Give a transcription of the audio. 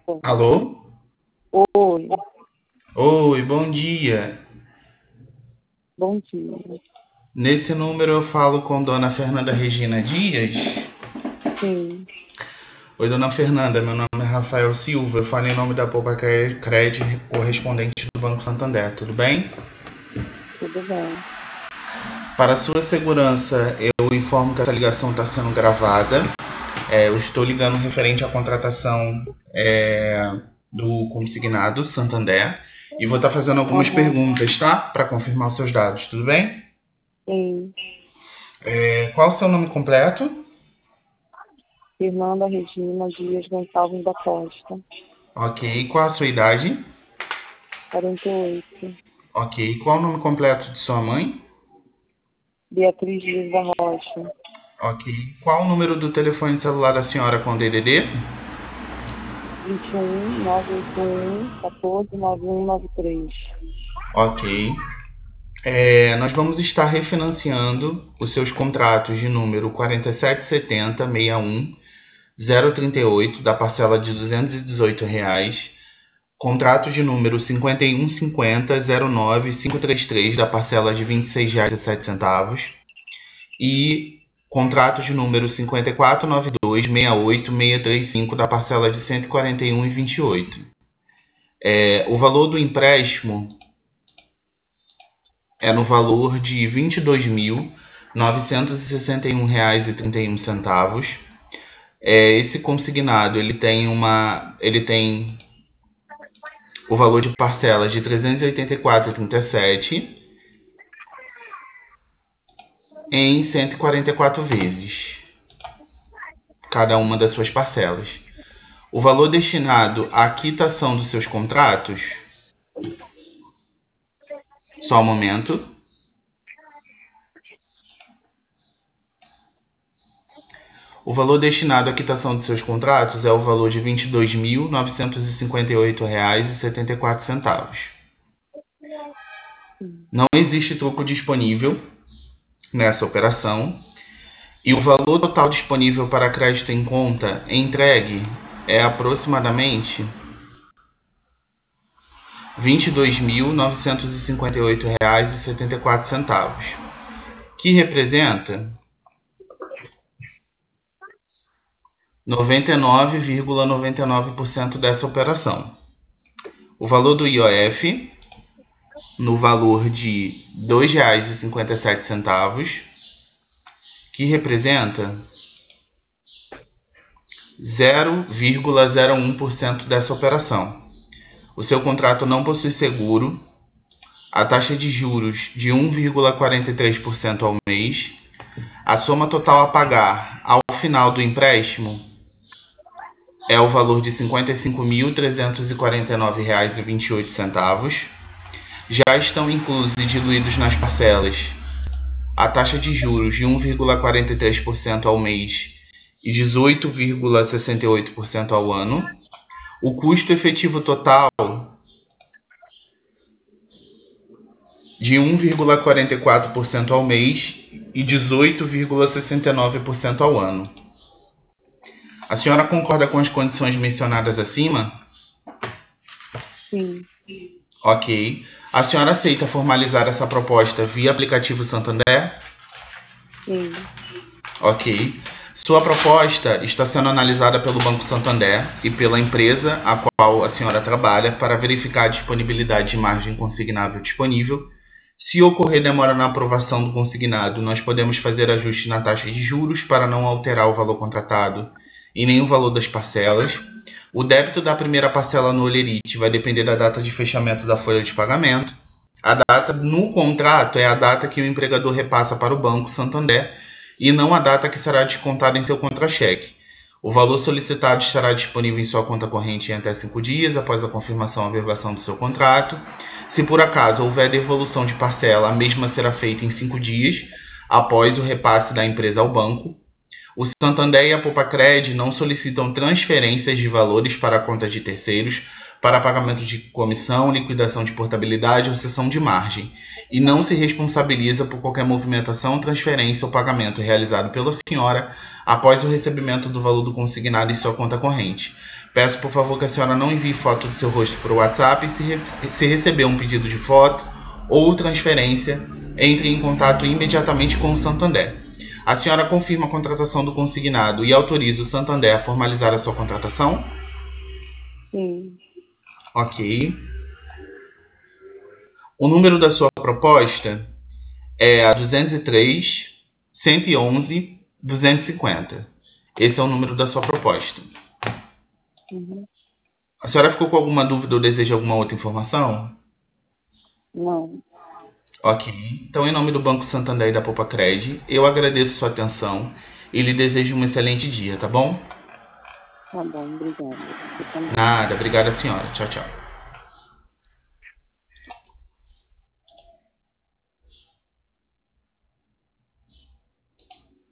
Alô? Oi, Oi, bom dia. bom dia. Nesse número eu falo com Dona Fernanda Regina Dias. Sim, Oi, Dona Fernanda, meu nome é Rafael Silva. Eu falo em nome da Poupa Cred, correspondente do Banco Santander, tudo bem? tudo bem. Para sua segurança, eu informo que essa ligação está sendo gravada. Eu estou ligando referente à contratação do consignado Santander e vou estar fazendo algumas Aham, perguntas, tá? Para confirmar os seus dados, tudo bem? sim. Qual o seu nome completo? Fernanda Regina Dias Gonçalves da Costa, Ok. Qual a sua idade? 48. Ok. Qual o nome completo de sua mãe? Beatriz Dias da Rocha, Ok. Qual o número do telefone celular da senhora com DDD? 21 981 14 9193. Ok. Nós vamos estar refinanciando os seus contratos de número 4770 61 038 da parcela de R$ 218, contrato de número 5150 09 533 da parcela de R$ 26,07 e contrato de número 5492 68 635 da parcela de 141,28. O valor do empréstimo é no valor de R$ 22.961,31. Esse consignado ele tem o valor de parcelas de R$ 384,37 em 144 vezes cada uma das suas parcelas. O valor destinado à quitação dos seus contratos, só um momento. O valor destinado à quitação de seus contratos é o valor de R$ 22.958,74. Sim. Não existe troco disponível nessa operação e o valor total disponível para crédito em conta entregue é aproximadamente R$ 22.958,74, que representa 99,99% dessa operação. O valor do IOF no valor de R$ 2,57, que representa 0,01% dessa operação. O seu contrato não possui seguro, a taxa de juros de 1,43% ao mês, a soma total a pagar ao final do empréstimo é o valor de R$ 55.349,28. Já estão inclusos e diluídos nas parcelas a taxa de juros de 1,43% ao mês e 18,68% ao ano, o custo efetivo total de 1,44% ao mês e 18,69% ao ano. A senhora concorda com as condições mencionadas acima? Sim, Ok. A senhora aceita formalizar essa proposta via aplicativo Santander? sim, Ok. Sua proposta está sendo analisada pelo Banco Santander e pela empresa a qual a senhora trabalha para verificar a disponibilidade de margem consignável disponível. Se ocorrer demora na aprovação do consignado, nós podemos fazer ajuste na taxa de juros para não alterar o valor contratado e nem o valor das parcelas. O débito da primeira parcela no Olerite vai depender da data de fechamento da folha de pagamento. A data no contrato é a data que o empregador repassa para o Banco Santander e não a data que será descontada em seu contra-cheque. O valor solicitado estará disponível em sua conta corrente em até 5 dias após a confirmação ou averbação do seu contrato. Se por acaso houver devolução de parcela, a mesma será feita em 5 dias após o repasse da empresa ao banco. O Santander e a Poupa Cred não solicitam transferências de valores para a conta de terceiros para pagamento de comissão, liquidação de portabilidade ou cessão de margem, e não se responsabiliza por qualquer movimentação, transferência ou pagamento realizado pela senhora após o recebimento do valor do consignado em sua conta corrente. Peço, por favor, que a senhora não envie foto do seu rosto para o WhatsApp e se receber um pedido de foto ou transferência, entre em contato imediatamente com o Santander. A senhora confirma a contratação do consignado e autoriza o Santander a formalizar a sua contratação? Sim. Ok. O número da sua proposta é a 203 111 250. Esse é o número da sua proposta. Uhum. A senhora ficou com alguma dúvida ou deseja alguma outra informação? Não. Ok. Então, em nome do Banco Santander e da Popacred, eu agradeço sua atenção e lhe desejo um excelente dia, tá bom? Tá bom, obrigada. Você também. Nada. Obrigada, senhora. Tchau, tchau.